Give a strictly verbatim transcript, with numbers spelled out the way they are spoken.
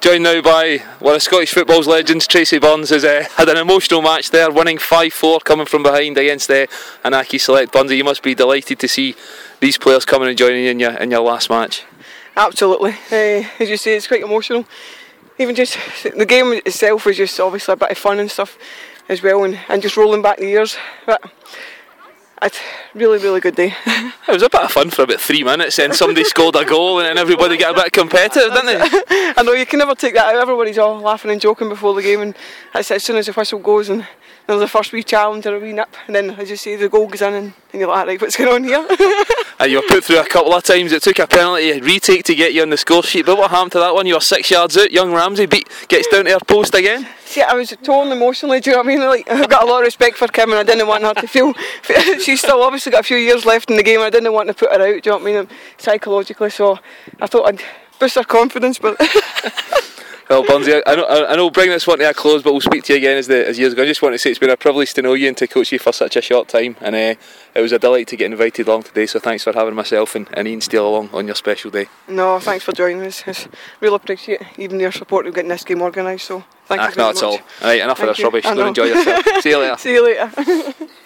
Joined now by one of Scottish football's legends, Tracy Burns, has uh, had an emotional match there, winning five four, coming from behind against uh, Anaki Select. Burnsy, you must be delighted to see these players coming and joining you in your, in your last match. Absolutely. Uh, as you say, it's quite emotional. Even just the game itself was just obviously a bit of fun and stuff as well, and, and just rolling back the years. But it's really, really good day. It was a bit of fun for about three minutes, and somebody scored a goal, and then everybody got a bit competitive, didn't they? I know, you can never take that out. Everybody's all laughing and joking before the game, and that's as soon as the whistle goes and there's the first wee challenge or a wee nip, and then as you say, the goal goes in, and, and you're like, right, what's going on here? And you were put through a couple of times. It took a penalty retake to get you on the score sheet, but what happened to that one? You were six yards out. Young Ramsey beat gets down to her post again. See, I was torn emotionally, do you know what I mean? Like, I've got a lot of respect for Kim, and I didn't want her to feel she's still obviously got a few years left in the game. I didn't want to put her out, do you know what I mean, psychologically, so I thought I'd boost her confidence. But well, Burnsy, I know, I know we'll bring this one to a close, but we'll speak to you again as the as years go. I just want to say it's been a privilege to know you and to coach you for such a short time, and uh, it was a delight to get invited along today, so thanks for having myself and, and Ian Steele along on your special day. No, thanks for joining us. It's really appreciate even your support of getting this game organised, so thank ah, you very not much. Not at all. Alright, enough Thank of this you. rubbish. Go and enjoy yourself. See you later. See you later.